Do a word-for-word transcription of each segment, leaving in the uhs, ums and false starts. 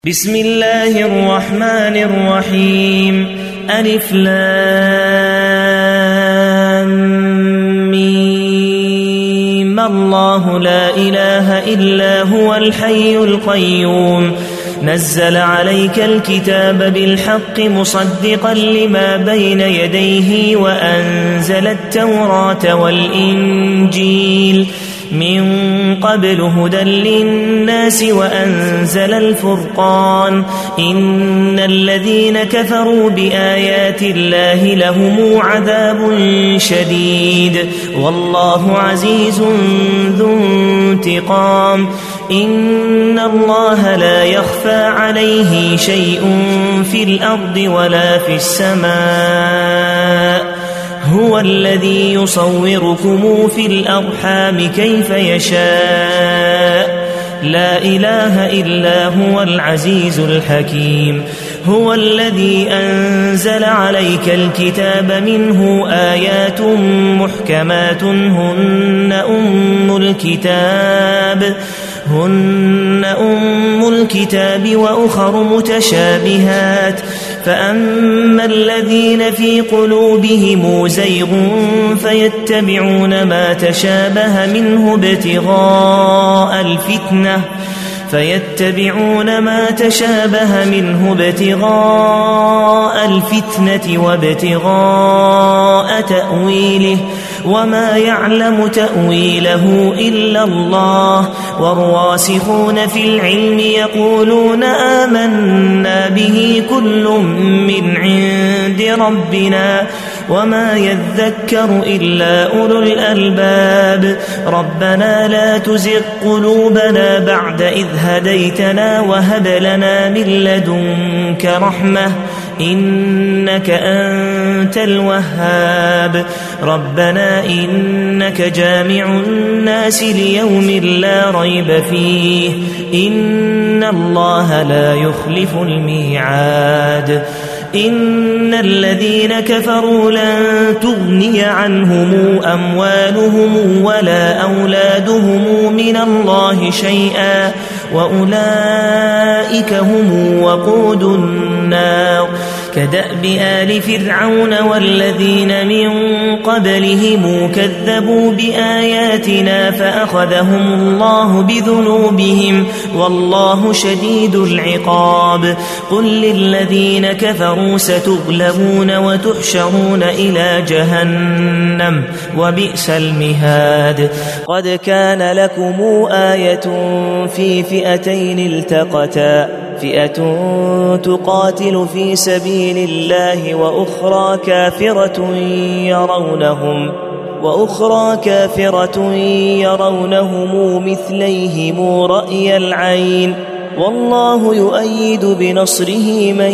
بسم الله الرحمن الرحيم ألف لام ميم الله لا إله إلا هو الحي القيوم نزل عليك الكتاب بالحق مصدقا لما بين يديه وأنزل التوراة والإنجيل من قبل هدى للناس وأنزل الفرقان إن الذين كفروا بآيات الله لهم عذاب شديد والله عزيز ذو انتقام إن الله لا يخفى عليه شيء في الأرض ولا في السماء هو الذي يصوركم في الأرحام كيف يشاء لا إله إلا هو العزيز الحكيم هو الذي أنزل عليك الكتاب منه آيات محكمات هن أم الكتاب هن أم الكتاب وأخر متشابهات فأما الذين في قلوبهم زيغ فيتبعون ما تشابه منه ابتغاء الفتنة فيتبعون ما تشابه منه ابتغاء الفتنة وابتغاء تأويله وما يعلم تأويله إلا الله والراسخون في العلم يقولون آمنا به كل من عند ربنا وما يذكر إلا أولو الألباب ربنا لا تزغ قلوبنا بعد إذ هديتنا وهب لنا من لدنك رحمة إنك أنت الوهاب ربنا إنك جامع الناس ليوم لا ريب فيه إن الله لا يخلف الميعاد إن الذين كفروا لن تغني عنهم أموالهم ولا أولادهم من الله شيئا وأولئك هم وقود النار كدأب آل فرعون والذين من قبلهم كذبوا بآياتنا فأخذهم الله بذنوبهم والله شديد العقاب قل للذين كفروا ستغلبون وتحشرون إلى جهنم وبئس المهاد قد كان لكم آية في فئتين التقتا فئة تقاتل في سبيل الله وأخرى كافرة يرونهم وأخرى كافرة يرونهم مثليهم رأي العين والله يؤيد بنصره من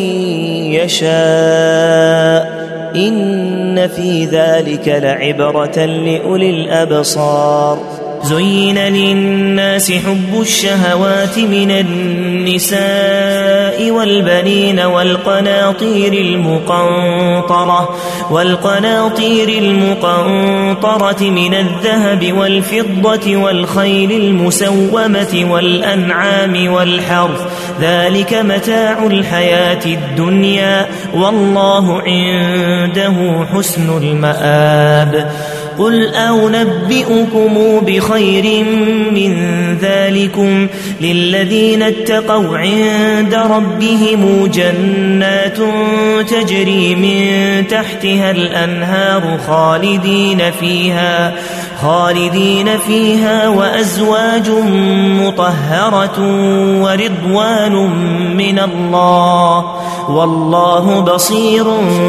يشاء إن في ذلك لعبرة لأولي الأبصار زين للناس حب الشهوات من النساء والبنين والقناطير المقنطرة والقناطير المقنطرة من الذهب والفضة والخيل المسومة والأنعام والحرث ذلك متاع الحياة الدنيا والله عنده حسن المآب قل أنبئكم بخير من ذلكم للذين اتقوا عند ربهم جنات تجري من تحتها الأنهار خالدين فيها خالدين فيها وأزواج مطهرة ورضوان من الله والله بصير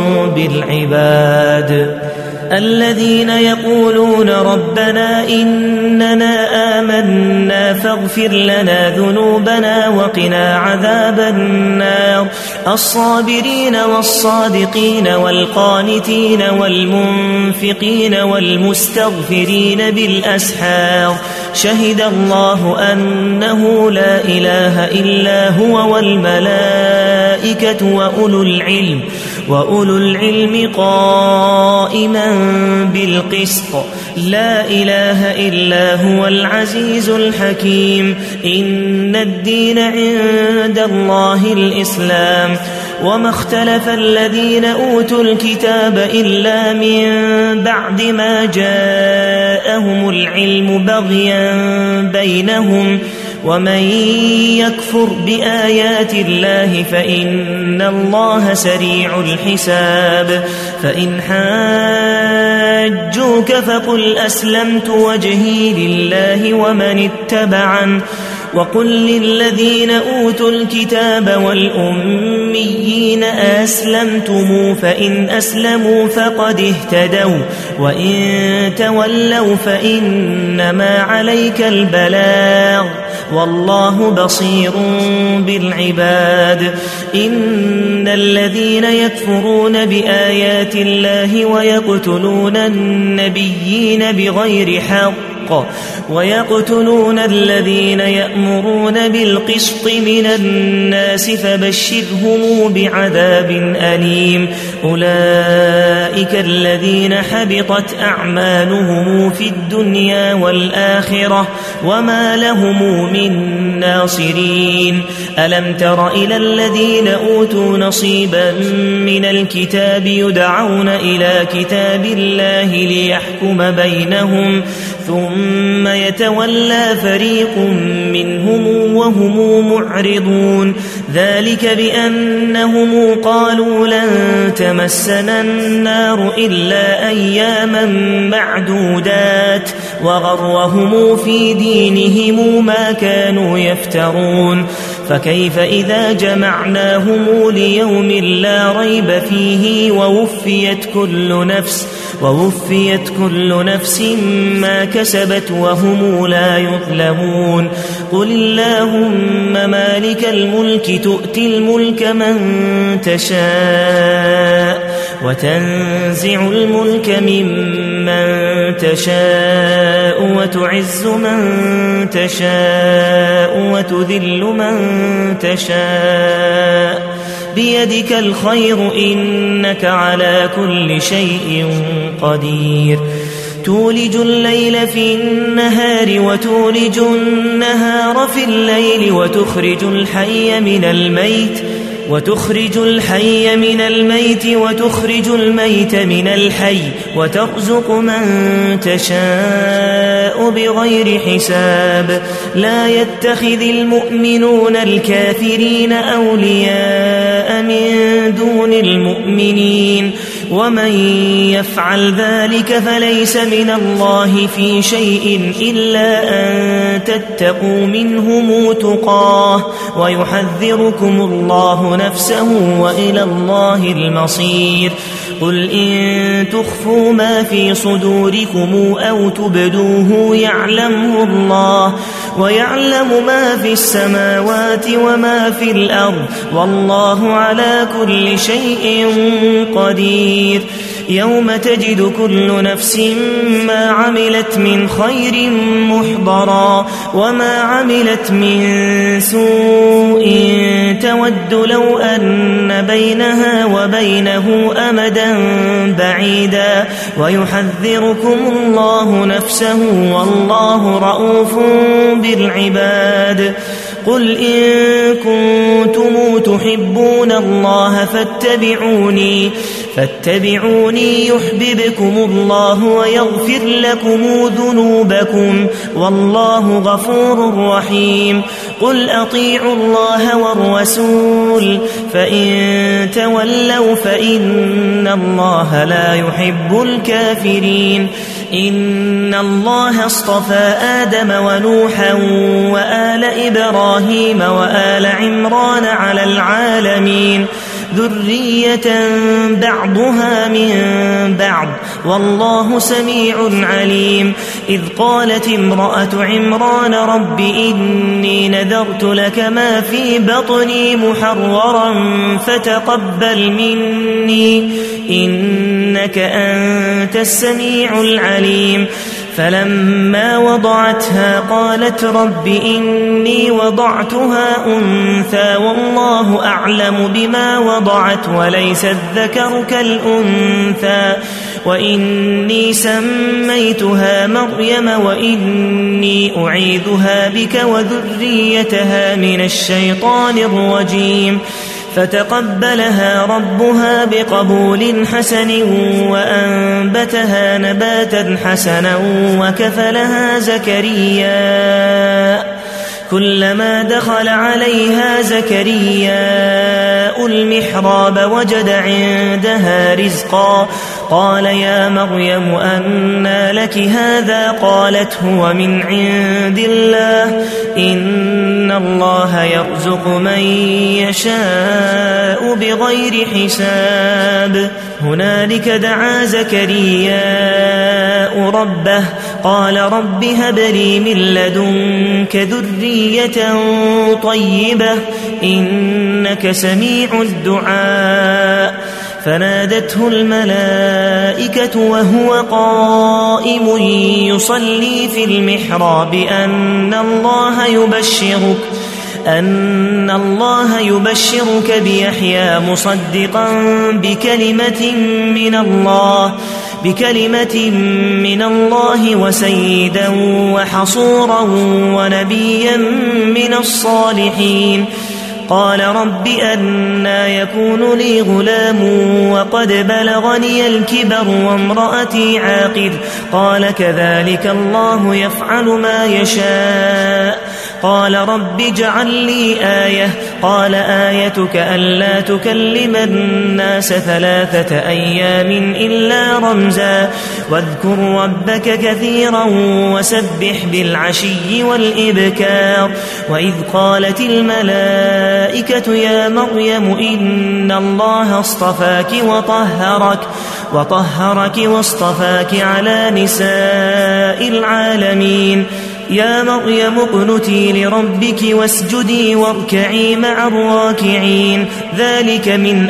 بالعباد الذين يقولون ربنا إننا آمنا فاغفر لنا ذنوبنا وقنا عذاب النار الصابرين والصادقين والقانتين والمنفقين والمستغفرين بالأسحار شهد الله أنه لا إله إلا هو والملائكة وأولو العلم وأولو العلم قائما بالقسط لا إله إلا هو العزيز الحكيم إن الدين عند الله الإسلام وما اختلف الذين أوتوا الكتاب إلا من بعد ما جاءهم العلم بغيا بينهم ومن يكفر بآيات الله فإن الله سريع الحساب فإن حاجوك فقل أسلمت وجهي لله ومن اتبعن وقل للذين أوتوا الكتاب والأميين أسلمتم فإن أسلموا فقد اهتدوا وإن تولوا فإنما عليك البلاغ والله بصير بالعباد إن الذين يكفرون بآيات الله ويقتلون النبيين بغير حق ويقتلون الذين يأمرون بالقسط من الناس فبشرهم بعذاب أليم أولئك الذين حبطت أعمالهم في الدنيا والآخرة وما لهم من ناصرين ألم تر إلى الذين أوتوا نصيبا من الكتاب يدعون إلى كتاب الله ليحكم بينهم ثم يتولى فريق منهم وهم معرضون ذلك بأنهم قالوا لن تمسنا النار إلا أياما معدودات وغرهم في دينهم ما كانوا يفترون فكيف إذا جمعناهم ليوم لا ريب فيه ووفيت كل نفس ووفيت كل نفس ما كسبت وهم لا يظلمون قل اللهم مالك الملك تؤتي الملك من تشاء وتنزع الملك ممن تشاء وتعز من تشاء وتذل من تشاء بيدك الخير إنك على كل شيء قدير تولج الليل في النهار وتولج النهار في الليل وتخرج الحي من الميت وتخرج الحي من الميت وتخرج الميت من الحي وترزق من تشاء بغير حساب لا يتخذ المؤمنون الكافرين أولياء من دون المؤمنين ومن يفعل ذلك فليس من الله في شيء إلا أن تتقوا منهم تقاه ويحذركم الله نفسه وإلى الله المصير قل إن تخفوا ما في صدوركم أو تبدوه يعلمه الله ويعلم ما في السماوات وما في الأرض والله على كل شيء قدير يوم تجد كل نفس ما عملت من خير محضرا وما عملت من سوء تود لو أن بينها وبينه أمدا بعيدا ويحذركم الله نفسه والله رؤوف بالعباد قل إن كنتم تحبون الله فاتبعوني فاتبعوني يحببكم الله ويغفر لكم ذنوبكم والله غفور رحيم قل أطيعوا الله والرسول فإن تولوا فإن الله لا يحب الكافرين إن الله اصطفى آدم ونوحا وآل إبراهيم وآل عمران على العالمين ذرية بعضها من بعض والله سميع عليم إذ قالت امرأة عمران رب إني نذرت لك ما في بطني محررا فتقبل مني إنك أنت السميع العليم فلما وضعتها قالت رب إني وضعتها أنثى والله أعلم بما وضعت وليس الذكر كالأنثى وإني سميتها مريم وإني أعيذها بك وذريتها من الشيطان الرجيم فتقبلها ربها بقبول حسن وأنبتها نباتا حسنا وكفلها زكريا كلما دخل عليها زكرياء المحراب وجد عندها رزقا قال يا مريم أنى لك هذا قالت هو من عند الله إن الله يرزق من يشاء بغير حساب هنالك دعا زكرياء ربه قال رب هب لي من لدنك ذرية طيبة إنك سميع الدعاء فنادته الملائكة وهو قائم يصلي في المحراب أن الله يبشرك أن الله يبشرك بيحيى مصدقا بكلمة من الله بكلمة من الله وسيدا وحصورا ونبيا من الصالحين قال رب أنى يكون لي غلام وقد بلغني الكبر وامرأتي عاقر قال كذلك الله يفعل ما يشاء قال رب اجعل لي آية قال آيتك ألا تكلم الناس ثلاثة أيام إلا رمزا واذكر ربك كثيرا وسبح بالعشي والإبكار وإذ قالت الملائكة يا مريم إن الله اصطفاك وطهرك وطهرك واصطفاك على نساء العالمين يا مريم اقنتي لربك واسجدي واركعي مع الراكعين ذلك من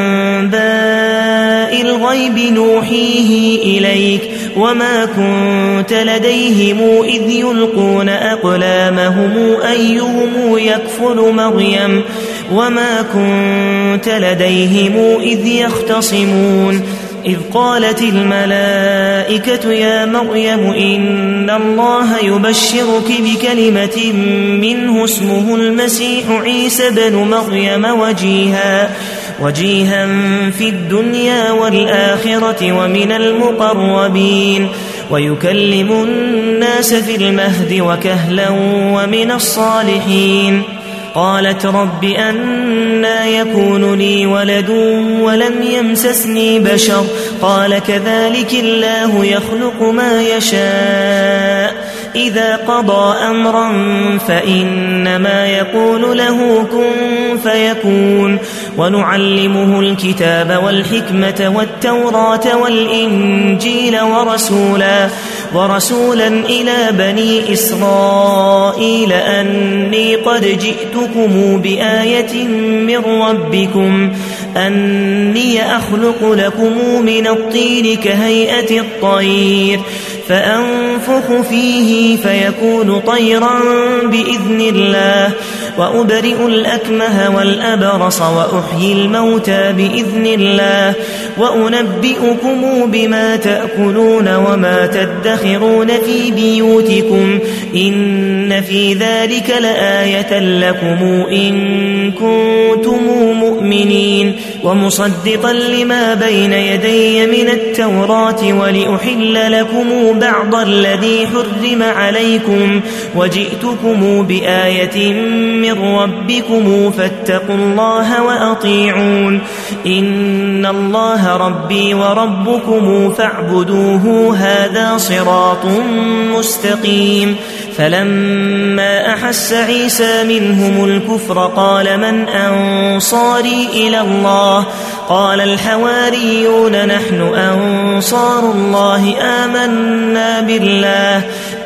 أنباء الغيب نوحيه إليك وما كنت لديهم إذ يلقون أقلامهم أيهم يكفل مريم وما كنت لديهم إذ يختصمون إذ قالت الملائكة يا مريم إن الله يبشرك بكلمة منه اسمه المسيح عيسى بن مريم وجيها وجيها في الدنيا والآخرة ومن المقربين ويكلم الناس في المهد وكهلا ومن الصالحين قالت رب أنى يكون لي ولد ولم يمسسني بشر قال كذلك الله يخلق ما يشاء إذا قضى أمرا فإنما يقول له كن فيكون ونعلمه الكتاب والحكمة والتوراة والإنجيل ورسولا ورسولا إلى بني إسرائيل أني قد جئتكم بآية من ربكم أني أخلق لكم من الطين كهيئة الطير فأنفخ فيه فيكون طيرا بإذن الله وأبرئ الأكمه والأبرص وأحيي الموتى بإذن الله وأنبئكم بما تأكلون وما تدخرون في بيوتكم إن في ذلك لآية لكم إن كنتم مؤمنين ومصدقا لما بين يدي من التوراة ولأحل لكم بعض الذي حرم عليكم وجئتكم بآية من ربكم فاتقوا الله وأطيعون إن الله ربي وربكم فاعبدوه هذا صراط مستقيم فلما أحس عيسى منهم الكفر قال من أنصاري إلى الله قال الحواريون نحن أنصار الله آمنا بالله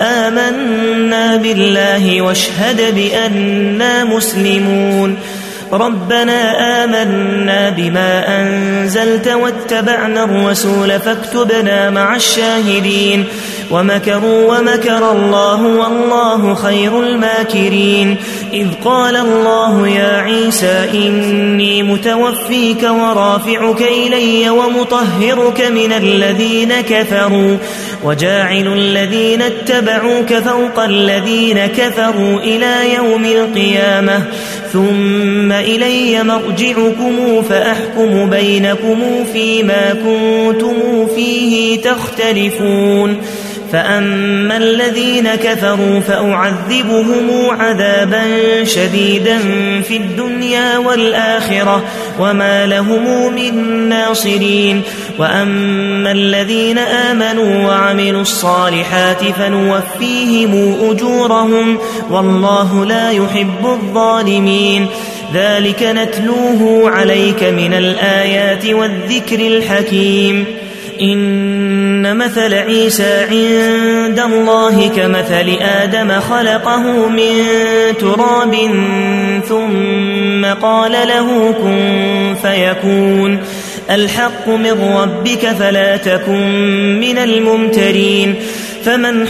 آمنا بالله واشهد بأننا مسلمون ربنا آمنا بما أنزلت واتبعنا الرسول فاكتبنا مع الشاهدين ومكروا ومكر الله والله خير الماكرين. إذ قال الله يا عيسى إني متوفيك ورافعك إلي ومطهرك من الذين كفروا وجاعل الذين اتبعوك فوق الذين كفروا إلى يوم القيامة ثم إلي مرجعكم فأحكم بينكم فيما كنتم فيه تختلفون. فأما الذين كفروا فأعذبهم عذابا شديدا في الدنيا والآخرة وما لهم من ناصرين. وأما الذين آمنوا وعملوا الصالحات فنوفيهم أجورهم والله لا يحب الظالمين. ذلك نتلوه عليك من الآيات والذكر الحكيم. إن مثل عيسى عند الله كمثل آدم خلقه من تراب ثم قال له كن فيكون. الحق من ربك فلا تكن من الممترين. فمن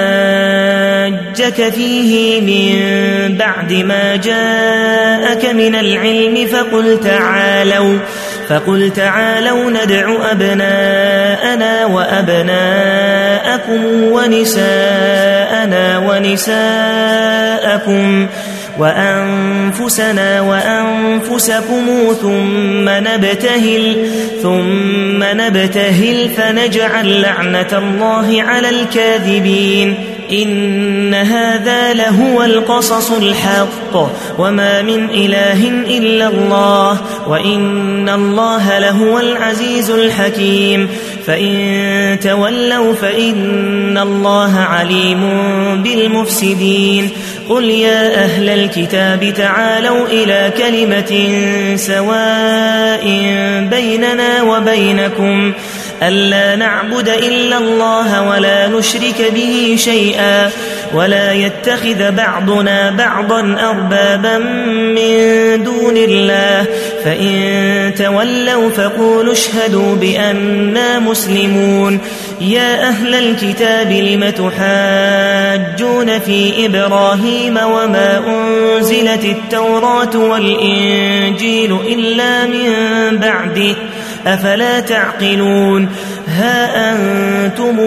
حاجك فيه من بعد ما جاءك من العلم فقل تعالوا فقل تعالوا ندع أبناءنا وأبناءكم ونساءنا ونساءكم وأنفسنا وأنفسكم ثم نبتهل ثم نبتهل فنجعل لعنة الله على الكاذبين. إن هذا لهو القصص الحق وما من إله إلا الله وإن الله لهو العزيز الحكيم. فإن تولوا فإن الله عليم بالمفسدين. قل يا أهل الكتاب تعالوا إلى كلمة سواء بيننا وبينكم ألا نعبد إلا الله ولا نشرك به شيئا ولا يتخذ بعضنا بعضا أربابا من دون الله. فإن تولوا فقولوا اشهدوا بأننا مسلمون. يا أهل الكتاب لم تحاجون في إبراهيم وما أنزلت التوراة والإنجيل إلا من بعده أفلا تعقلون. ها أنتم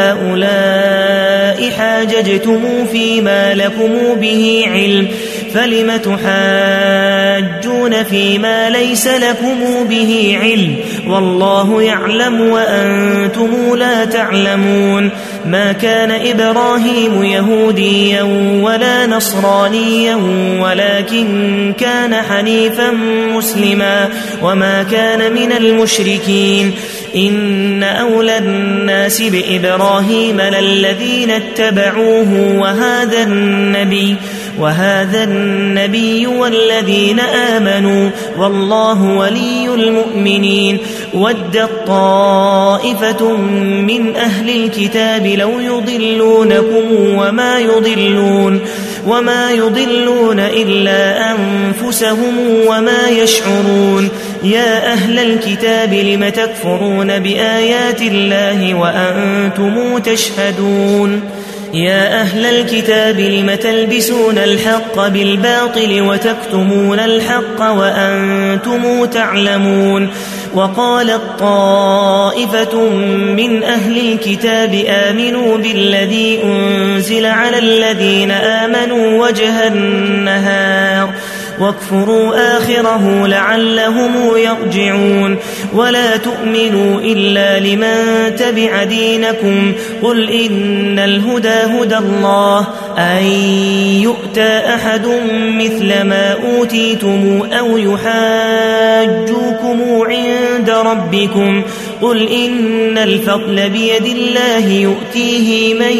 هؤلاء حاججتم فيما لكم به علم فلم تحاجون فيما ليس لكم به علم والله يعلم وأنتم لا تعلمون. ما كان إبراهيم يهوديا ولا نصرانيا ولكن كان حنيفا مسلما وما كان من المشركين. إن أولى الناس بإبراهيم للذين اتبعوه وهذا النبي وهذا النبي والذين آمنوا والله ولي المؤمنين. ودت طائفة من أهل الكتاب لو يضلونكم وما يضلون وما يضلون إلا أنفسهم وما يشعرون. يا أهل الكتاب لم تكفرون بآيات الله وأنتم تشهدون. يا أهل الكتاب لم تلبسون الحق بالباطل وتكتمون الحق وأنتم تعلمون. وقالت طائفة من أهل الكتاب آمنوا بالذي أنزل على الذين آمنوا وجه النهار واكفروا آخره لعلهم يرجعون. ولا تؤمنوا إلا لمن تبع دينكم قل إن الهدى هدى الله أن يؤتى أحد مثل ما أوتيتم أو يحاجوكم عند ربكم قل إن الفضل بيد الله يؤتيه من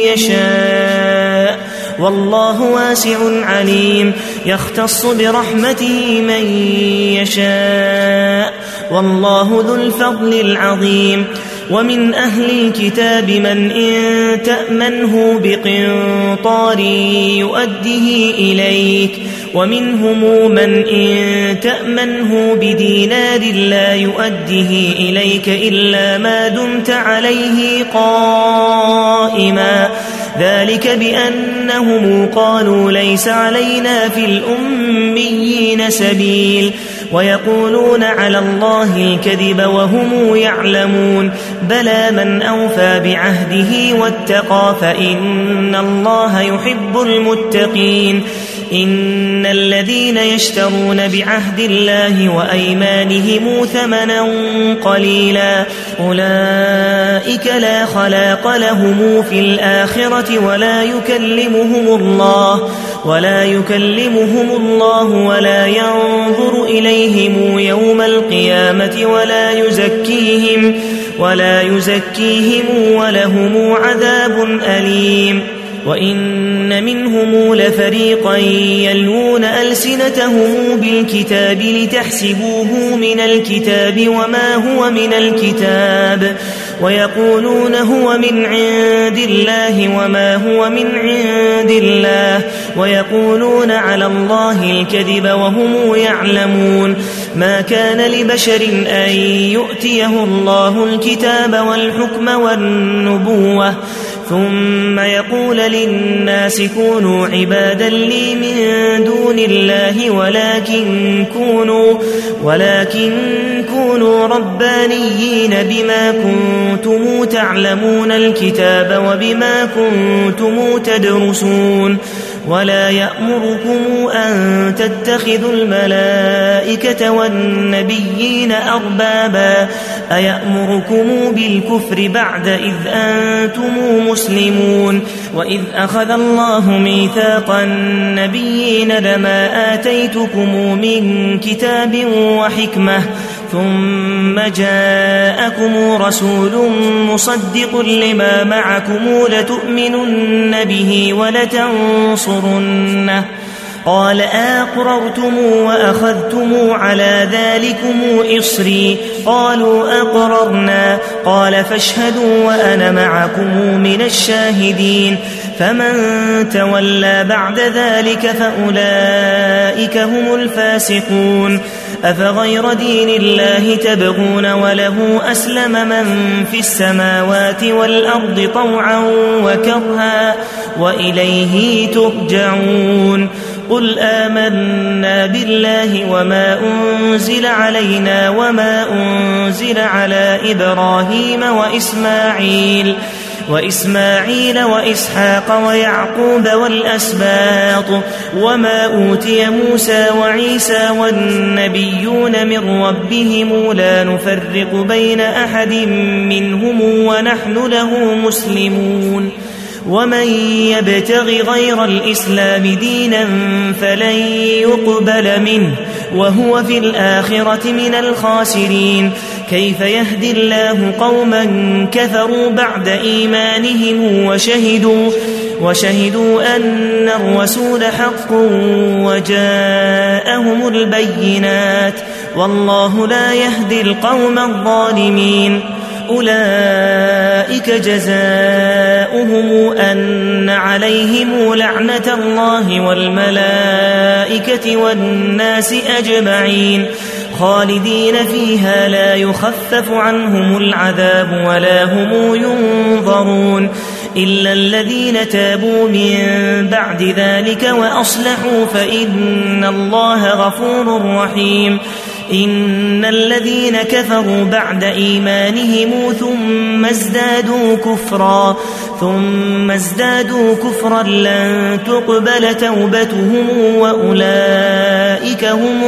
يشاء والله واسع عليم. يختص برحمته من يشاء والله ذو الفضل العظيم. ومن أهل الكتاب من إن تأمنه بقنطار يؤده إليك ومنهم من إن تأمنه بدينار لا يؤده إليك إلا ما دمت عليه قائما ذلك بأنهم قالوا ليس علينا في الأميين سبيل ويقولون على الله الكذب وهم يعلمون بلى من أوفى بعهده واتقى فإن الله يحب المتقين إن الذين يشترون بعهد الله وأيمانهم ثمنا قليلا أولئك لا خلاق لهم في الآخرة ولا يكلمهم الله ولا يكلمهم الله ولا ينظر إليهم يوم القيامة ولا يزكيهم ولا يزكيهم ولهم عذاب أليم وإن منهم لفريقا يلوون ألسنتهم بالكتاب لتحسبوه من الكتاب وما هو من الكتاب ويقولون هو من عند الله وما هو من عند الله ويقولون على الله الكذب وهم يعلمون ما كان لبشر أن يؤتيه الله الكتاب والحكم والنبوة ثم يقول للناس كونوا عبادا لي من دون الله ولكن كونوا ولكن كونوا ربانيين بما كنتم تعلمون الكتاب وبما كنتم تدرسون ولا يأمركم أن تتخذوا الملائكة والنبيين أربابا أيأمركم بالكفر بعد إذ أنتم مسلمون وإذ أخذ الله ميثاق النبيين لما آتيتكم من كتاب وحكمة ثم جاءكم رسول مصدق لما معكم لتؤمنن به ولتنصرنه قال أقررتم وأخذتم على ذلكم إصري قالوا أقررنا قال فاشهدوا وأنا معكم من الشاهدين فمن تولى بعد ذلك فأولئك هم الفاسقون أفغير دين الله تبغون وله أسلم من في السماوات والأرض طوعا وكرها وإليه ترجعون قل آمنا بالله وما أنزل علينا وما أنزل على إبراهيم وإسماعيل وإسماعيل وإسحاق ويعقوب والأسباط وما أوتي موسى وعيسى والنبيون من ربهم لا نفرق بين أحد منهم ونحن له مسلمون ومن يبتغ غير الإسلام دينا فلن يقبل منه وهو في الآخرة من الخاسرين كيف يهدي الله قوما كفروا بعد إيمانهم وشهدوا وشهدوا أن الرسول حق وجاءهم البينات والله لا يهدي القوم الظالمين أولئك جزاؤهم أن عليهم لعنة الله والملائكة والناس أجمعين خالدين فيها لا يخفف عنهم العذاب ولا هم ينظرون إلا الذين تابوا من بعد ذلك وأصلحوا فإن الله غفور رحيم إن الذين كفروا بعد إيمانهم ثم ازدادوا كفرا ثم ازدادوا كفرا لن تقبل توبتهم وأولئك هم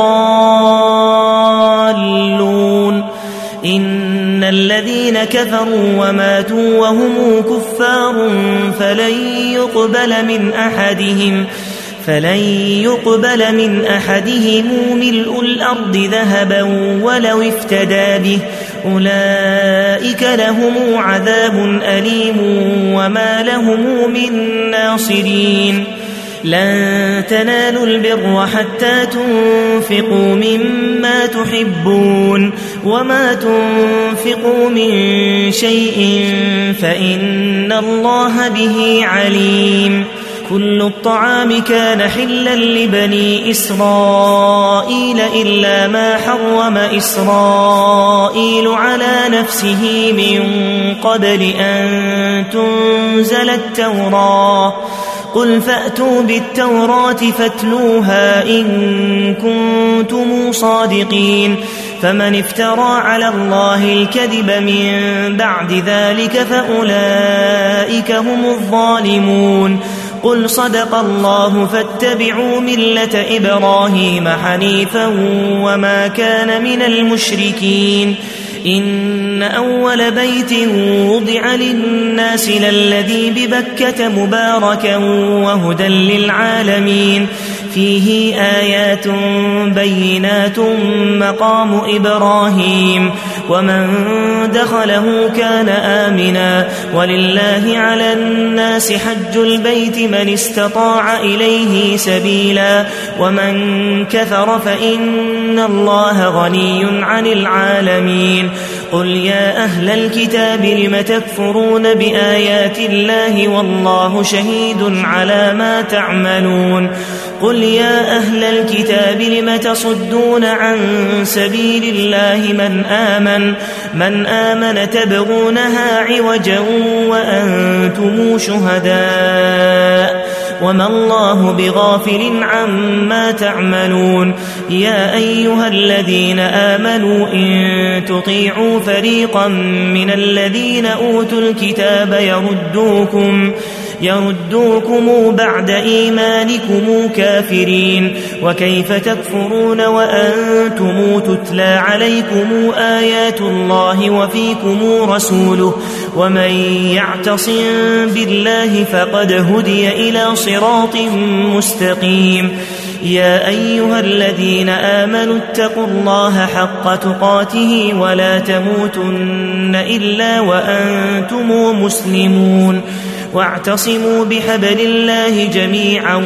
الضالون إن الذين كفروا وماتوا وهم كفار فلن يقبل من أحدهم فلن يقبل من أحدهم ملء الأرض ذهبا ولو افتدى به أولئك لهم عذاب أليم وما لهم من ناصرين لن تنالوا البر حتى تنفقوا مما تحبون وما تنفقوا من شيء فإن الله به عليم كل الطعام كان حلا لبني إسرائيل إلا ما حرم إسرائيل على نفسه من قبل أن تنزل التوراة قل فأتوا بالتوراة فاتلوها إن كنتم صادقين فمن افترى على الله الكذب من بعد ذلك فأولئك هم الظالمون قل صدق الله فاتبعوا ملة إبراهيم حنيفا وما كان من المشركين إن أول بيت وضع للناس للذي ببكة مباركا وهدى للعالمين فيه آيات بينات مقام إبراهيم ومن دخله كان آمنا ولله على الناس حج البيت من استطاع إليه سبيلا ومن كفر فإن الله غني عن العالمين قل يا أهل الكتاب لم تكفرون بآيات الله والله شهيد على ما تعملون قل يا أهل الكتاب لم تصدون عن سبيل الله من آمن من آمن تبغونها عوجا وأنتم شهداء وما الله بغافل عما تعملون يا أيها الذين آمنوا إن تطيعوا فريقا من الذين أوتوا الكتاب يردوكم يردوكم بعد إيمانكم كافرين وكيف تكفرون وأنتم تتلى عليكم آيات الله وفيكم رسوله ومن يعتصم بالله فقد هدي إلى صراط مستقيم يا أيها الذين آمنوا اتقوا الله حق تقاته ولا تموتن إلا وأنتم مسلمون واعتصموا بحبل الله جميعا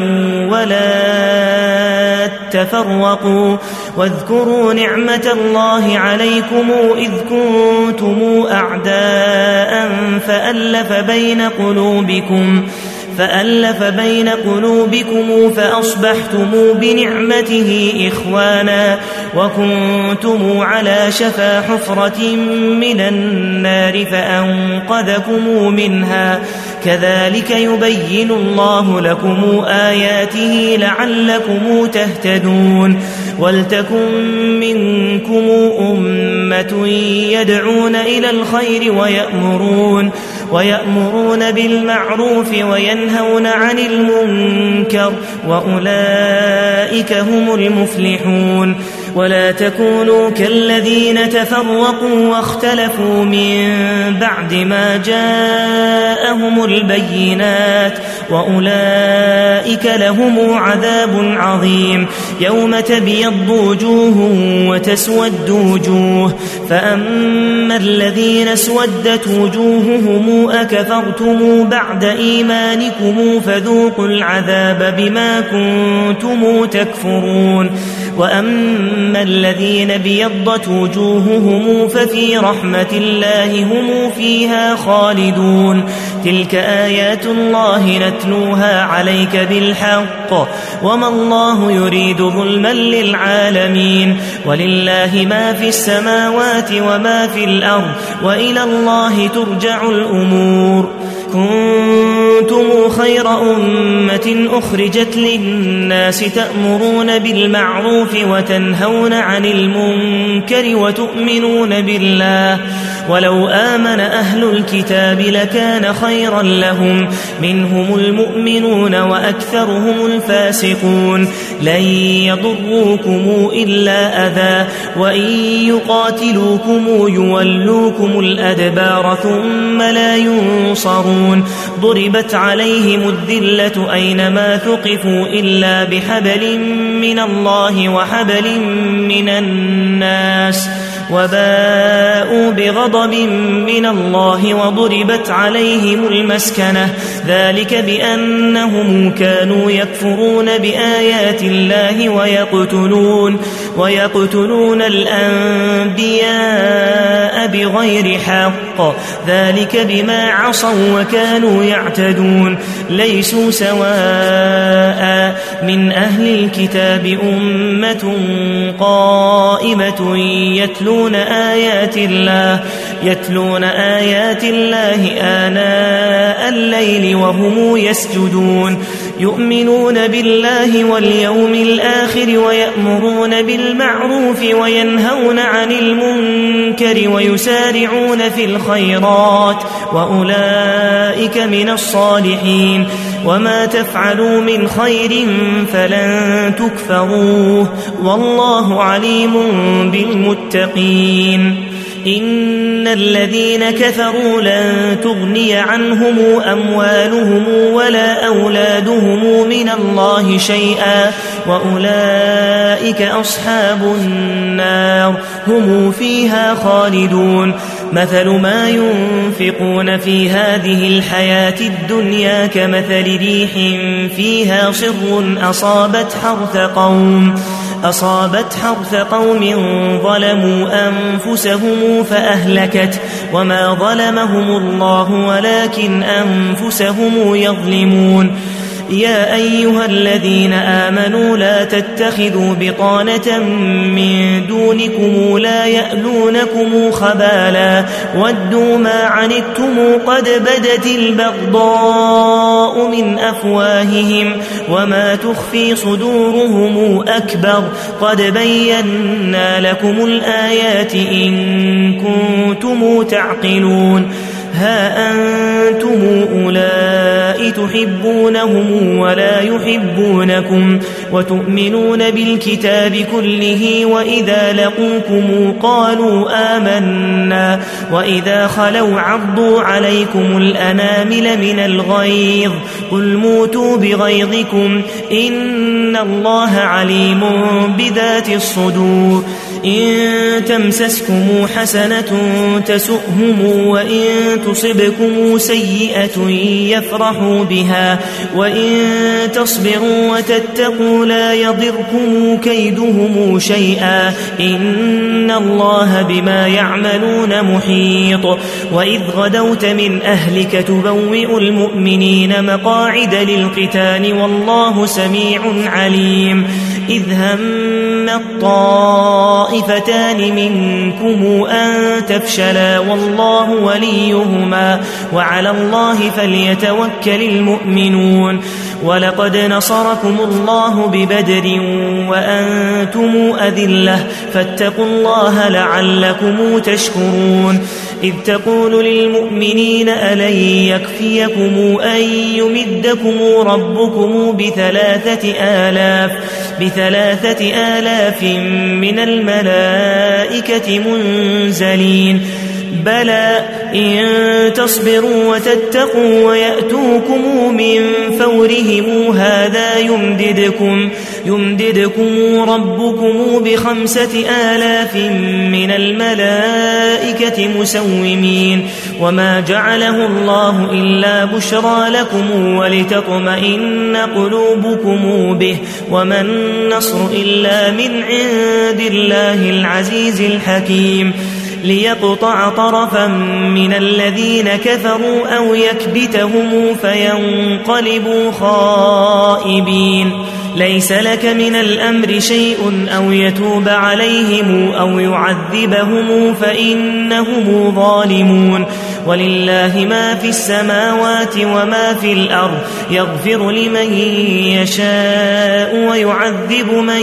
ولا تفرقوا واذكروا نعمة الله عليكم إذ كنتم أعداء فألف بين قلوبكم فألف بين قلوبكم فأصبحتم بنعمته إخوانا وكنتم على شفا حفرة من النار فأنقذكم منها كذلك يبين الله لكم آياته لعلكم تهتدون ولتكن منكم أمة يدعون إلى الخير ويأمرون ويأمرون بالمعروف وينهون عن المنكر وأولئك هم المفلحون ولا تكونوا كالذين تفرقوا واختلفوا من بعد ما جاءهم البينات وأولئك لهم عذاب عظيم يوم تبيض وجوه وتسود وجوه فأما الذين اسودت وجوههم أكفرتم بعد إيمانكم فذوقوا العذاب بما كنتم تكفرون وأما الذين بيضت وجوههم ففي رحمة الله هم فيها خالدون تلك آيات الله نتلوها عليك بالحق وما الله يريد ظلما للعالمين ولله ما في السماوات وما في الأرض وإلى الله ترجع الأمور كنتم خير أمة أخرجت للناس تأمرون بالمعروف وتنهون عن المنكر وتؤمنون بالله ولو آمن أهل الكتاب لكان خيرا لهم منهم المؤمنون وأكثرهم الفاسقون لن يضروكم إلا أذى وإن يقاتلوكم يولوكم الأدبار ثم لا ينصرون ضربت عليهم الذلة أينما ثقفوا إلا بحبل من الله وحبل من الناس وباءوا بغضب من الله وضربت عليهم المسكنة ذلك بأنهم كانوا يكفرون بآيات الله ويقتلون, ويقتلون الأنبياء بغير حق ذلك بما عصوا وكانوا يعتدون ليسوا سواء من أهل الكتاب أمة قائمة يتلون آيات الله يتلون آيات الله آناء الليل وهم يسجدون يؤمنون بالله واليوم الآخر ويأمرون بالمعروف وينهون عن المنكر ويسارعون في الخيرات وأولئك من الصالحين وما تفعلوا من خير فلن تكفروه والله عليم بالمتقين إن الذين كفروا لن تغني عنهم أموالهم ولا أولادهم من الله شيئا وأولئك أصحاب النار هم فيها خالدون مثل ما ينفقون في هذه الحياة الدنيا كمثل ريح فيها صر أصابت حرث قوم أصابت حرث قوم ظلموا أنفسهم فأهلكت وما ظلمهم الله ولكن أنفسهم يظلمون يا أيها الذين آمنوا لا تتخذوا بطانة من دونكم لا يألونكم خبالا ودوا ما عنتم قد بدت البغضاء من أفواههم وما تخفي صدورهم أكبر قد بينا لكم الآيات إن كنتم تعقلون ها أنتم أولئك تحبونهم ولا يحبونكم وتؤمنون بالكتاب كله وإذا لقوكم قالوا آمنا وإذا خلوا عضوا عليكم الأنامل من الغيظ قل موتوا بغيظكم إن الله عليم بذات الصدور إن تمسسكم حسنة تسؤهم وإن تصبكم سيئة يفرحوا بها وإن تصبروا وتتقوا لا يضركم كيدهم شيئا إن الله بما يعملون محيط وإذ غدوت من أهلك تبوئ المؤمنين مقاعد للقتال والله سميع عليم إذ هم الطائفتان منكم أن تفشلا والله وليهما وعلى الله فليتوكل المؤمنون ولقد نصركم الله ببدر وأنتم أذلة فاتقوا الله لعلكم تشكرون إذ تقول للمؤمنين ألن يكفيكم أن يمدكم ربكم بثلاثة آلاف بثلاثة آلاف من الملائكة منزلين بلى إن تصبروا وتتقوا ويأتوكم من فورهم هذا يمددكم يمددكم ربكم بخمسة آلاف من الملائكة مسومين وما جعله الله إلا بشرى لكم ولتطمئن قلوبكم به وما النصر إلا من عند الله العزيز الحكيم ليقطع طرفا من الذين كفروا أو يكبتهم فينقلبوا خائبين ليس لك من الأمر شيء أو يتوب عليهم أو يعذبهم فإنهم ظالمون ولله ما في السماوات وما في الأرض يغفر لمن يشاء ويعذب من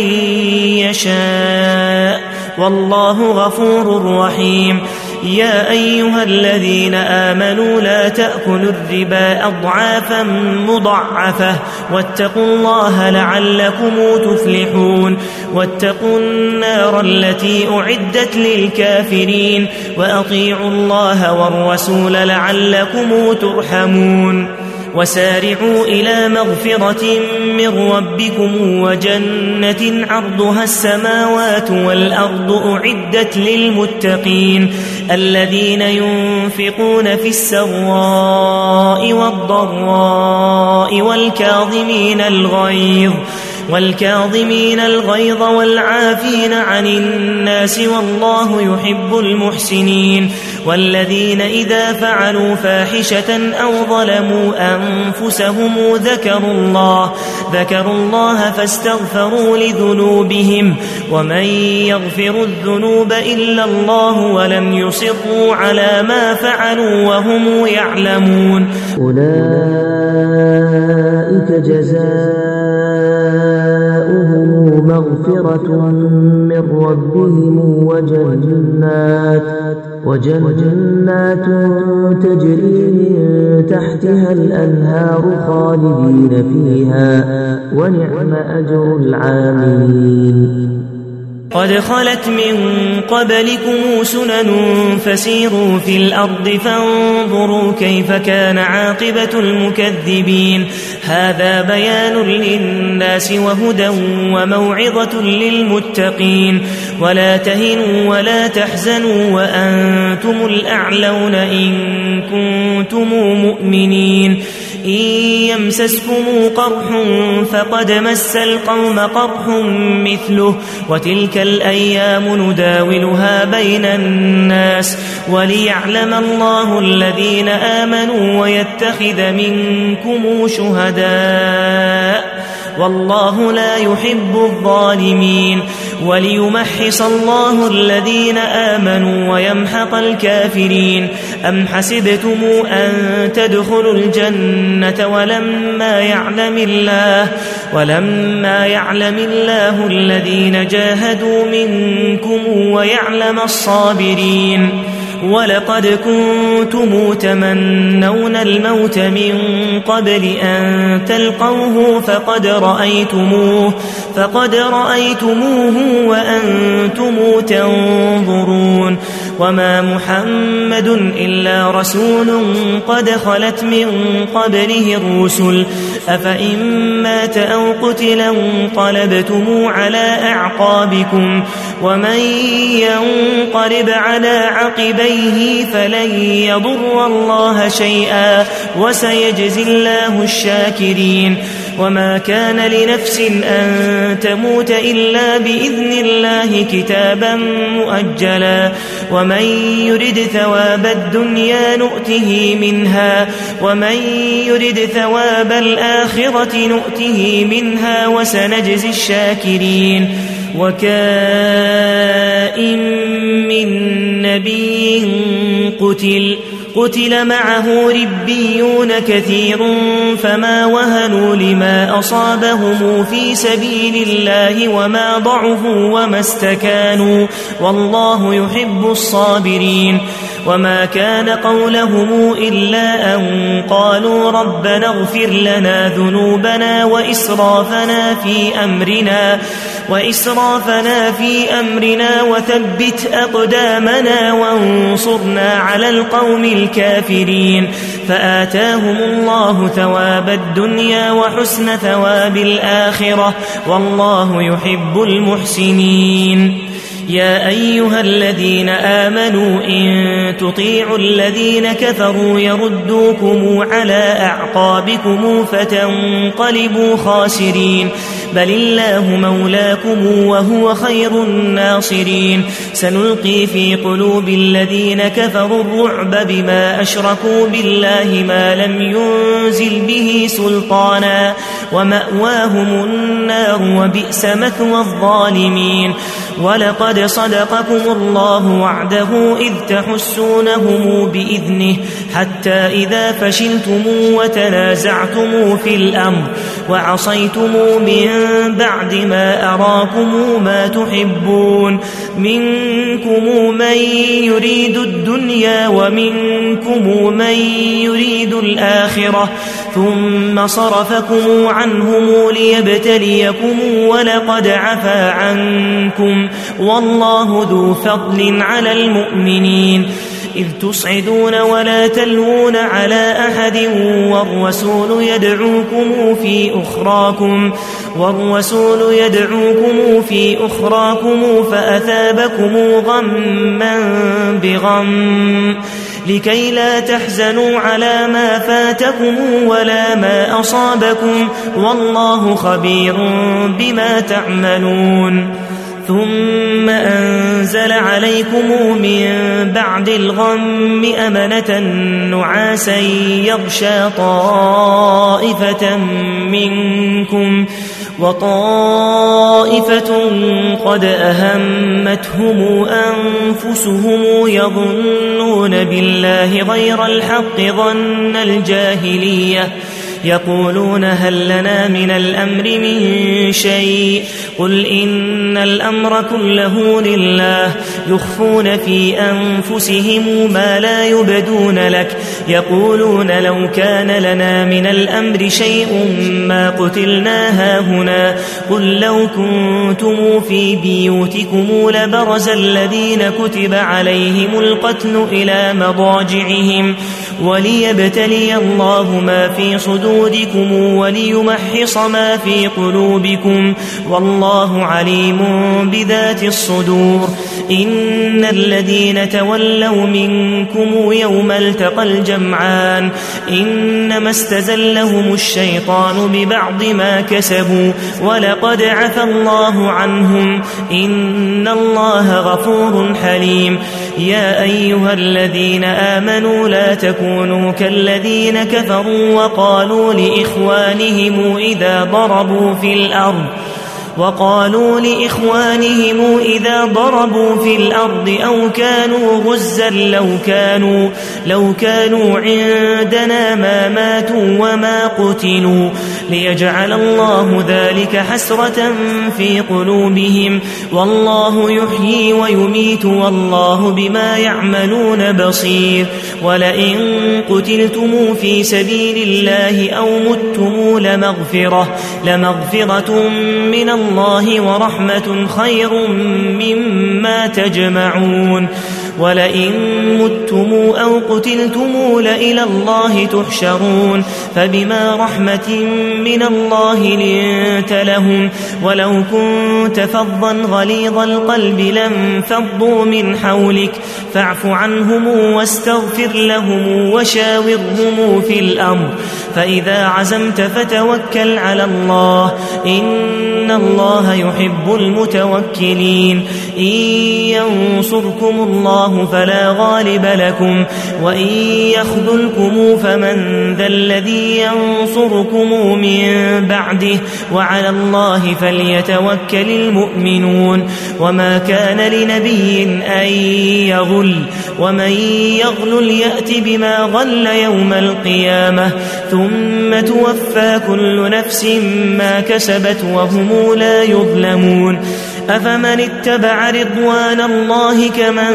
يشاء والله غفور رحيم يا أيها الذين آمنوا لا تأكلوا الربا أضعافا مضاعفة واتقوا الله لعلكم تفلحون واتقوا النار التي أعدت للكافرين وأطيعوا الله والرسول لعلكم ترحمون وسارعوا إلى مغفرة من ربكم وجنة عرضها السماوات والأرض أعدت للمتقين الذين ينفقون في السراء والضراء والكاظمين الغيظ والكاظمين الغيظ والعافين عن الناس والله يحب المحسنين والذين إذا فعلوا فاحشة أو ظلموا أنفسهم ذكروا الله ذكروا الله فاستغفروا لذنوبهم ومن يغفر الذنوب إلا الله ولم يصروا على ما فعلوا وهم يعلمون أولئك جزاؤهم مغفرة من ربهم وجنات وجنات تجري من تحتها الأنهار خالدين فيها ونعم أجر العاملين قد خلت من قبلكم سنن فسيروا في الأرض فانظروا كيف كان عاقبة المكذبين هذا بيان للناس وهدى وموعظة للمتقين ولا تهنوا ولا تحزنوا وأنتم الأعلون إن كنتم مؤمنين إن يمسسكم قرح فقد مس القوم قرح مثله وتلك الأيام نداولها بين الناس وليعلم الله الذين آمنوا ويتخذ منكم شهداء والله لا يحب الظالمين وليمحص الله الذين آمنوا ويمحق الكافرين أم حسبتم أن تدخلوا الجنة ولما يعلم الله ولما يعلم الله الذين جاهدوا منكم ويعلم الصابرين ولقد كنتم تمنون الموت من قبل أن تلقوه فقد رأيتموه فقد رأيتموه وأنتم تنظرون وما محمد إلا رسول قد خلت من قبله الرسل أفإن مات أو قتل انقلبتم على أعقابكم ومن ينقلب على عقبيه فلن يضر الله شيئا وسيجزي الله الشاكرين وما كان لنفس أن تموت إلا بإذن الله كتابا مؤجلا ومن يرد ثواب الدنيا نؤته منها ومن يرد ثواب الآخرة نؤته منها وسنجزي الشاكرين وكائن من نبي قتل قتل معه ربيون كثير فما وهنوا لما أصابهم في سبيل الله وما ضعفوا وما استكانوا والله يحب الصابرين وما كان قولهم إلا أن قالوا ربنا اغفر لنا ذنوبنا وإسرافنا في أمرنا وإسرافنا في أمرنا وثبت أقدامنا وانصرنا على القوم الكافرين فآتاهم الله ثواب الدنيا وحسن ثواب الآخرة والله يحب المحسنين يا أيها الذين آمنوا إن تطيعوا الذين كفروا يردوكم على أعقابكم فتنقلبوا خاسرين بل الله مولاكم وهو خير الناصرين سنلقي في قلوب الذين كفروا الرعب بما أشركوا بالله ما لم ينزل به سلطانا ومأواهم النار وبئس مثوى الظالمين ولقد صدقكم الله وعده إذ تحسونهم بإذنه حتى إذا فشلتم وتنازعتم في الأمر وعصيتم من بعد ما أراكم ما تحبون منكم من يريد الدنيا ومنكم من يريد الآخرة ثم صرفكم عنهم ليبتليكم ولقد عفا عنكم والله ذو فضل على المؤمنين إذ تصعدون ولا تلوون على أحد والرسول يدعوكم في أخراكم والرسول يدعوكم في أخراكم فأثابكم غما بغم لكي لا تحزنوا على ما فاتكم ولا ما أصابكم والله خبير بما تعملون. ثم أنزل عليكم من بعد الغم أمنة نعاسا يغشى طائفة منكم وطائفة قد أهمتهم أنفسهم يظنون بالله غير الحق ظن الجاهلية يقولون هل لنا من الأمر من شيء قل إن الأمر كله لله يخفون في أنفسهم ما لا يبدون لك يقولون لو كان لنا من الأمر شيء ما قتلنا هاهنا قل لو كنتم في بيوتكم لبرز الذين كتب عليهم القتل إلى مضاجعهم وليبتلي الله ما في صدوركم وليمحص ما في قلوبكم والله عليم بذات الصدور. إن الذين تولوا منكم يوم التقى الجمعان إنما استزلهم الشيطان ببعض ما كسبوا ولقد عفى الله عنهم إن الله غفور حليم. يا أيها الذين آمنوا لا تكونوا كالذين كفروا وقالوا لإخوانهم إذا ضربوا في الأرض وقالوا لإخوانهم إذا ضربوا في الأرض أو كانوا غزا لو كانوا, لو كانوا عندنا ما ماتوا وما قتلوا ليجعل الله ذلك حسرة في قلوبهم والله يحيي ويميت والله بما يعملون بصير. ولئن قتلتم في سبيل الله أو متم لمغفرة, لمغفرة من الله الله ورحمة خير مما تجمعون. ولئن متم أو قتلتم لإلى الله تحشرون فبما رحمة من الله لنت لهم ولو كنت فظا غليظ القلب لانفضوا من حولك فاعف عنهم واستغفر لهم وشاورهم في الأمر فإذا عزمت فتوكل على الله إن الله يحب المتوكلين. إن ينصركم الله فلا غالب لكم وإن يخذلكم فمن ذا الذي ينصركم من بعده وعلى الله فليتوكل المؤمنون. وما كان لنبي أن يغل ومن يغلل يأت بما غل يوم القيامة ثم توفى كل نفس ما كسبت وهم لا يظلمون. أفمن اتبع رضوان الله كمن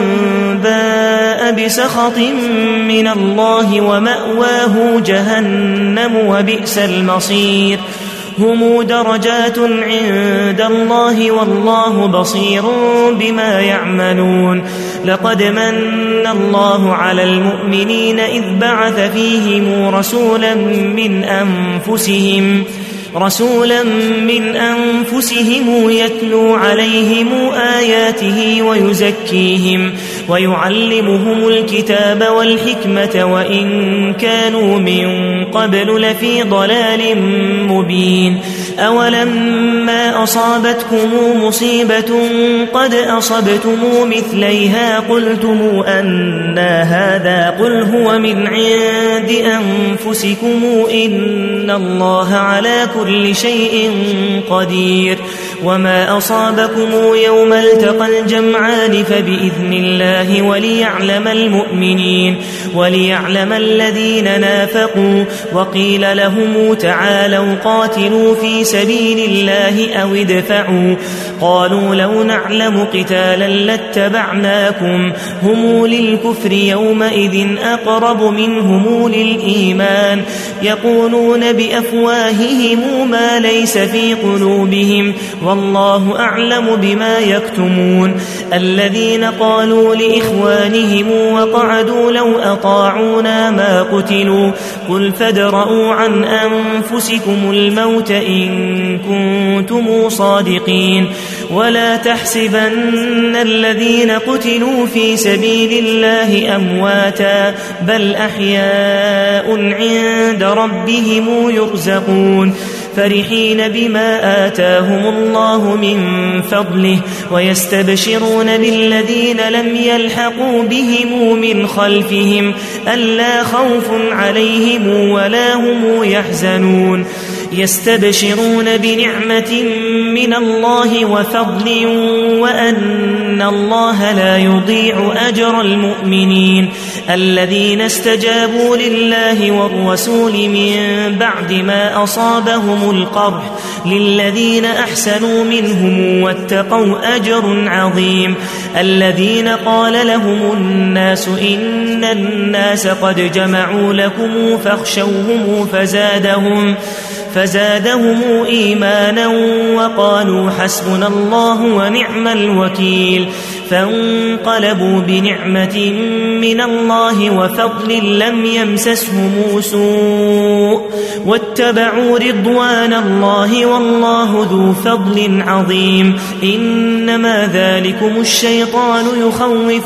باء بسخط من الله ومأواه جهنم وبئس المصير. هم درجات عند الله والله بصير بما يعملون. لقد من الله على المؤمنين إذ بعث فيهم رسولا من أنفسهم رسولا من أنفسهم يتلو عليهم آياته ويزكيهم ويعلمهم الكتاب والحكمة وإن كانوا من قبل لفي ضلال مبين. أولما أصابتكم مصيبة قد أصبتم مثليها قلتم أنى هذا قل هو من عند أنفسكم إن الله على كل شيء قدير. وما أصابكم يوم التقى الجمعان فبإذن الله وليعلم المؤمنين وليعلم الذين نافقوا. وقيل لهم تعالوا قاتلوا في سبيل الله أو ادفعوا قالوا لو نعلم قتالا لاتبعناكم هم للكفر يومئذ أقرب منهم للإيمان يقولون بأفواههم ما ليس في قلوبهم والله أعلم بما يكتمون الذين قالوا لإخوانهم وقعدوا لو أطاعونا ما قتلوا قل فادرءوا عن أنفسكم الموت إن كنتم صادقين ولا تحسبن الذين قتلوا في سبيل الله أمواتا بل أحياء عند ربهم يرزقون فرحين بما آتاهم الله من فضله ويستبشرون بالذين لم يلحقوا بهم من خلفهم ألا خوف عليهم ولا هم يحزنون يستبشرون بنعمة من الله وفضل وأن الله لا يضيع أجر المؤمنين الذين استجابوا لله والرسول من بعد ما أصابهم القرح للذين أحسنوا منهم واتقوا أجر عظيم الذين قال لهم الناس إن الناس قد جمعوا لكم فاخشوهم فزادهم فزادهم إيمانا وقالوا حسبنا الله ونعم الوكيل فانقلبوا بنعمة من الله وفضل لم يمسسهم سوء واتبعوا رضوان الله والله ذو فضل عظيم إنما ذلكم الشيطان يخوف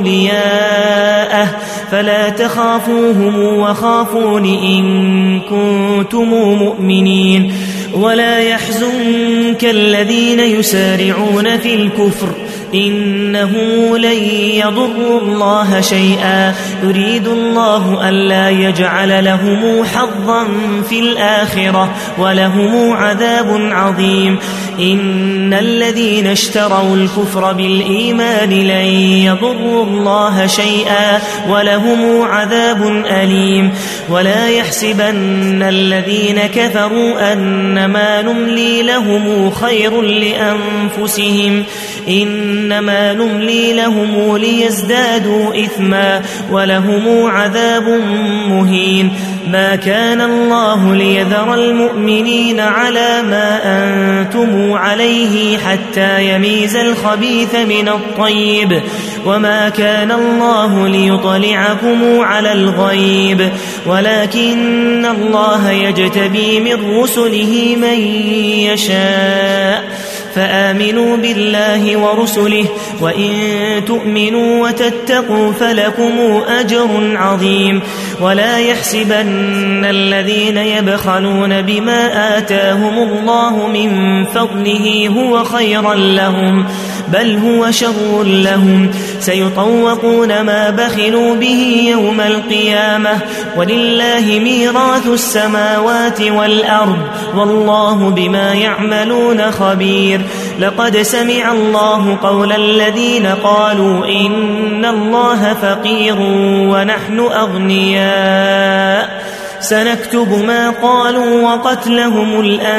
أولياءه فلا تخافوهم وخافون إن كنتم مؤمنين ولا يحزنك الذين يسارعون في الكفر إنه لن يضروا الله شيئا يريد الله ألا يجعل لهم حظا في الآخرة ولهم عذاب عظيم إن الذين اشتروا الكفر بالإيمان لن يضروا الله شيئا ولهم عذاب أليم ولا يحسبن الذين كفروا أنما نملي لهم خير لأنفسهم إنما نملي لهم ليزدادوا إثما ولهم عذاب مهين ما كان الله ليذر المؤمنين على ما أنتم عليه حتى يميز الخبيث من الطيب وما كان الله ليطلعكم على الغيب ولكن الله يجتبي من رسله من يشاء فآمنوا بالله ورسله وإن تؤمنوا وتتقوا فلكم أجر عظيم ولا يحسبن الذين يبخلون بما آتاهم الله من فضله هو خيرا لهم بل هو شر لهم سيطوقون ما بخلوا به يوم القيامة ولله ميراث السماوات والأرض والله بما يعملون خبير لقد سمع الله قول الذين قالوا إن الله فقير ونحن أغنياء سنكتب ما قالوا وقتلهم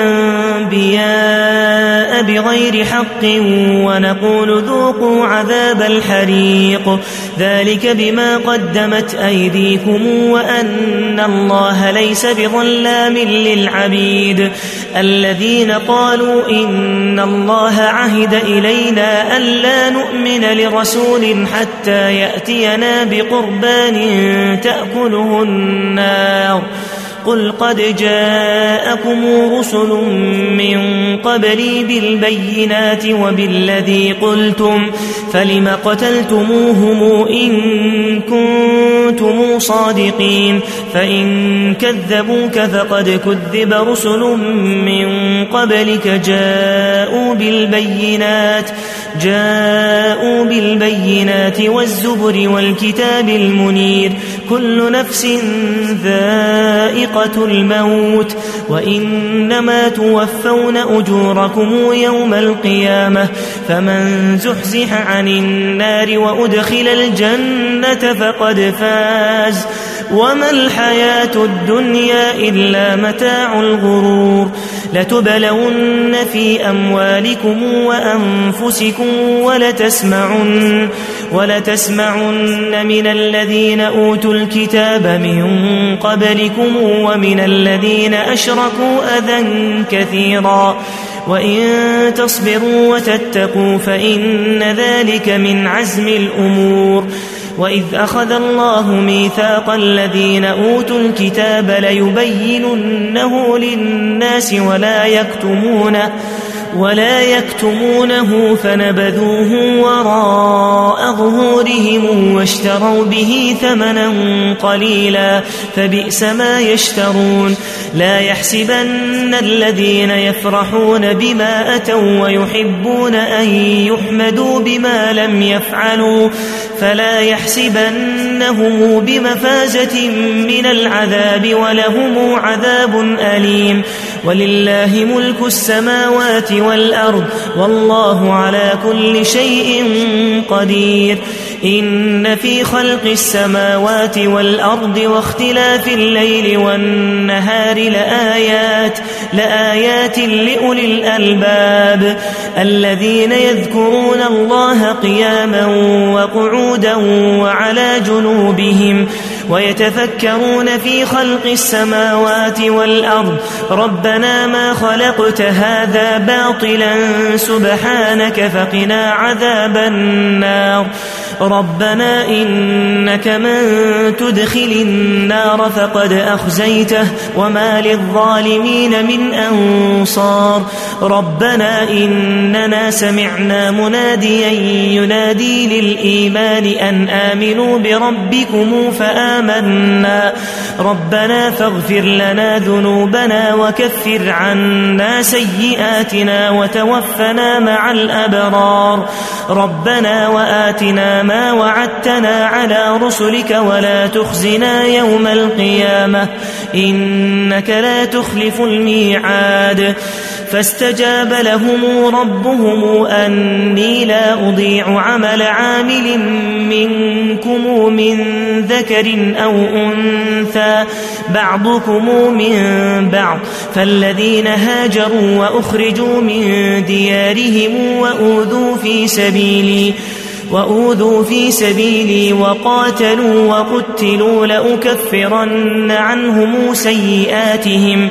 الأنبياء بغير حق ونقول ذوقوا عذاب الحريق ذلك بما قدمت أيديكم وأن الله ليس بظلام للعبيد الذين قالوا إن الله عهد إلينا ألا نؤمن لرسول حتى يأتينا بقربان تأكله النار قل قد جاءكم رسل من قبلي بالبينات وبالذي قلتم فلم قتلتموهم إن كنتم صادقين فإن كذبوك فقد كذب رسل من قبلك جاءوا بالبينات جاءوا بالبينات والزبر والكتاب المنير كل نفس ذائقة الموت وإنما توفون أجوركم يوم القيامة فمن زحزح عن النار وأدخل الجنة فقد فاز وما الحياة الدنيا إلا متاع الغرور لتبلون في أموالكم وأنفسكم ولتسمعن, ولتسمعن من الذين أوتوا الكتاب من قبلكم ومن الذين أشركوا أذى كثيرا وإن تصبروا وتتقوا فإن ذلك من عزم الأمور. وإذ أخذ الله ميثاق الذين أوتوا الكتاب ليبيننه للناس ولا يكتمونه ولا يكتمونه فنبذوه وراء ظهورهم واشتروا به ثمنا قليلا فبئس ما يشترون. لا يحسبن الذين يفرحون بما أتوا ويحبون أن يحمدوا بما لم يفعلوا فلا يحسبنهم بمفازة من العذاب ولهم عذاب أليم. ولله ملك السماوات والأرض والله على كل شيء قدير. إن في خلق السماوات والأرض واختلاف الليل والنهار لآيات, لآيات لأولي الألباب الذين يذكرون الله قياما وقعودا وعلى جنوبهم ويتفكرون في خلق السماوات والأرض ربنا ما خلقت هذا باطلا سبحانك فقنا عذاب النار. ربنا إنك من تدخل النار فقد أخزيته وما للظالمين من أنصار. ربنا إننا سمعنا مناديا ينادي للإيمان أن آمنوا بربكم فآمنا ربنا فاغفر لنا ذنوبنا وكفر عنا سيئاتنا وتوفنا مع الأبرار. ربنا وآتنا ما وعدتنا على رسلك ولا تخزنا يوم القيامة إنك لا تخلف الميعاد. فاستجاب لهم ربهم أني لا أضيع عمل عامل منكم من ذكر أو أنثى بعضكم من بعض فالذين هاجروا وأخرجوا من ديارهم وأوذوا في سبيلي وأوذوا في سبيلي وقاتلوا وقتلوا لأكفرن عنهم سيئاتهم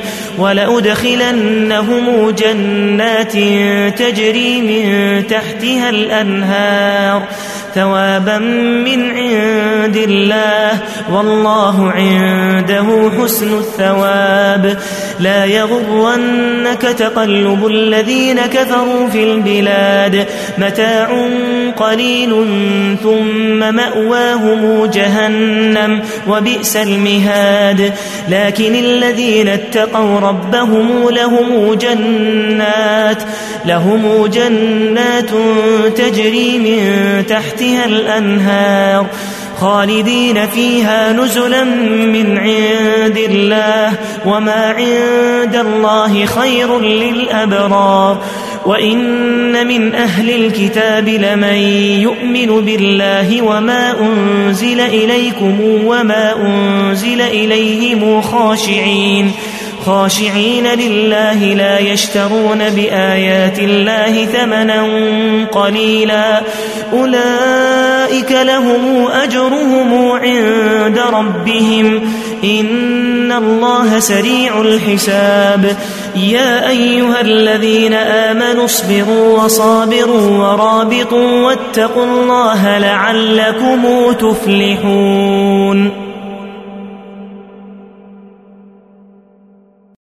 ولأدخلنهم جنات تجري من تحتها الأنهار ثوابا من عند الله والله عنده حسن الثواب. لا يغرنك تقلب الذين كفروا في البلاد متاع قليل ثم مأواهم جهنم وبئس المهاد. لكن الذين اتقوا ربهم لهم جنات لهم جنات تجري من تحتها الأنهار خالدين فيها نزلا من عند الله وما عند الله خير للأبرار. وإن من أهل الكتاب لمن يؤمن بالله وما أنزل إليكم وما أنزل إليهم خاشعين خاشعين لله لا يشترون بآيات الله ثمنا قليلا أولئك لهم أجرهم عند ربهم إن الله سريع الحساب. يا أيها الذين آمنوا اصبروا وصابروا ورابطوا واتقوا الله لعلكم تفلحون.